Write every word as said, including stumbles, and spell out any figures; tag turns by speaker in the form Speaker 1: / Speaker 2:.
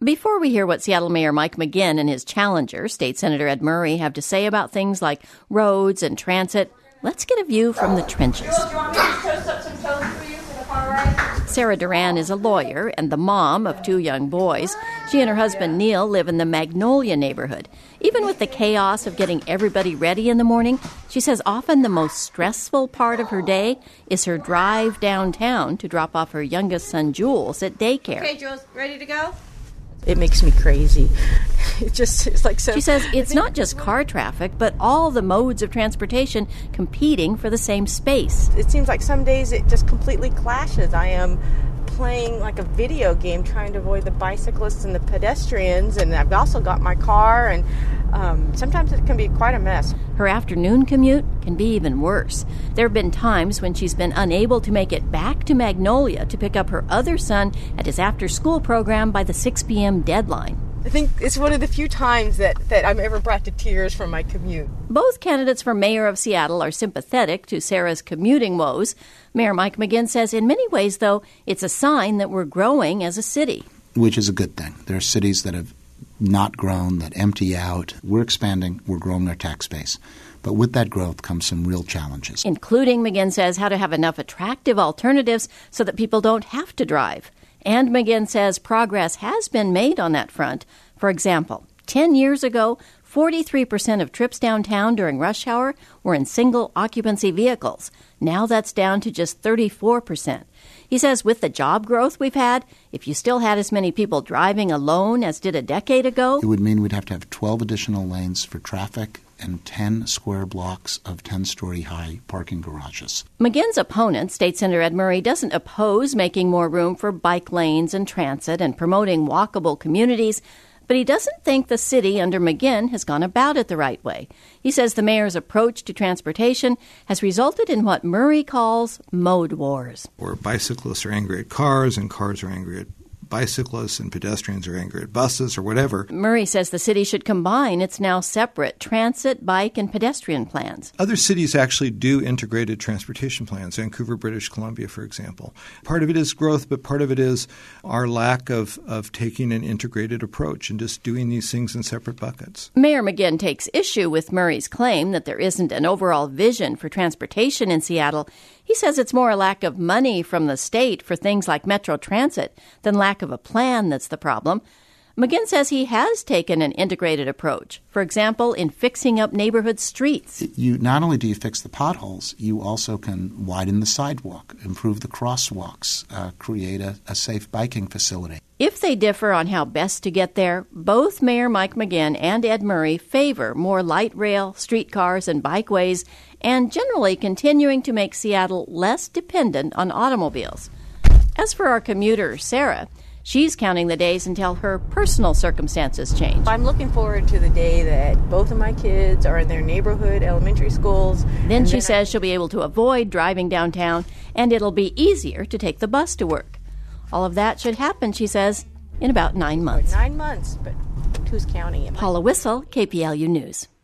Speaker 1: Before we hear what Seattle Mayor Mike McGinn and his challenger, State Senator Ed Murray, have to say about things like roads and transit, let's get a view from the trenches.
Speaker 2: Jill, do you want me to just toast up some toast for you for the car ride?
Speaker 1: Sarah Duran is a lawyer and the mom of two young boys. She and her husband Neil live in the Magnolia neighborhood. Even with the chaos of getting everybody ready in the morning, she says often the most stressful part of her day is her drive downtown to drop off her youngest son Jules at daycare.
Speaker 2: Okay, Jules, ready to go?
Speaker 3: It makes me crazy. It just it's like so.
Speaker 1: She says it's not just car traffic, but all the modes of transportation competing for the same space.
Speaker 3: It seems like some days it just completely clashes. I am playing like a video game trying to avoid the bicyclists and the pedestrians, and I've also got my car, and um, sometimes it can be quite a mess.
Speaker 1: Her afternoon commute can be even worse. There have been times when she's been unable to make it back to Magnolia to pick up her other son at his after-school program by the six p.m. deadline.
Speaker 3: I think it's one of the few times that, that I'm ever brought to tears from my commute.
Speaker 1: Both candidates for mayor of Seattle are sympathetic to Sarah's commuting woes. Mayor Mike McGinn says in many ways, though, it's a sign that we're growing as a city.
Speaker 4: Which is a good thing. There are cities that have not grown, that empty out. We're expanding. We're growing our tax base. But with that growth comes some real challenges.
Speaker 1: Including, McGinn says, how to have enough attractive alternatives so that people don't have to drive. And McGinn says progress has been made on that front. For example, ten years ago, forty-three percent of trips downtown during rush hour were in single-occupancy vehicles. Now that's down to just thirty-four percent. He says with the job growth we've had, if you still had as many people driving alone as did a decade ago,
Speaker 4: it would mean we'd have to have twelve additional lanes for traffic and ten square blocks of ten-story high parking garages.
Speaker 1: McGinn's opponent, State Senator Ed Murray, doesn't oppose making more room for bike lanes and transit and promoting walkable communities, but he doesn't think the city under McGinn has gone about it the right way. He says the mayor's approach to transportation has resulted in what Murray calls mode wars.
Speaker 5: Where bicyclists are angry at cars and cars are angry at bicyclists and pedestrians are angry at buses or whatever.
Speaker 1: Murray says the city should combine its now separate transit, bike, and pedestrian plans.
Speaker 5: Other cities actually do integrated transportation plans, Vancouver, British Columbia, for example. Part of it is growth, but part of it is our lack of, of taking an integrated approach and just doing these things in separate buckets.
Speaker 1: Mayor McGinn takes issue with Murray's claim that there isn't an overall vision for transportation in Seattle. He says it's more a lack of money from the state for things like Metro Transit than lack of a plan that's the problem. McGinn says he has taken an integrated approach, for example, in fixing up neighborhood streets.
Speaker 4: You not only do you fix the potholes, you also can widen the sidewalk, improve the crosswalks, uh, create a, a safe biking facility.
Speaker 1: If they differ on how best to get there, both Mayor Mike McGinn and Ed Murray favor more light rail, streetcars, and bikeways, and generally continuing to make Seattle less dependent on automobiles. As for our commuter, Sarah, she's counting the days until her personal circumstances change.
Speaker 3: I'm looking forward to the day that both of my kids are in their neighborhood elementary schools.
Speaker 1: Then she
Speaker 3: then
Speaker 1: says
Speaker 3: I-
Speaker 1: she'll be able to avoid driving downtown, and it'll be easier to take the bus to work. All of that should happen, she says, in about nine months.
Speaker 3: Nine months, but who's counting it?
Speaker 1: Paula Whistle, K P L U News.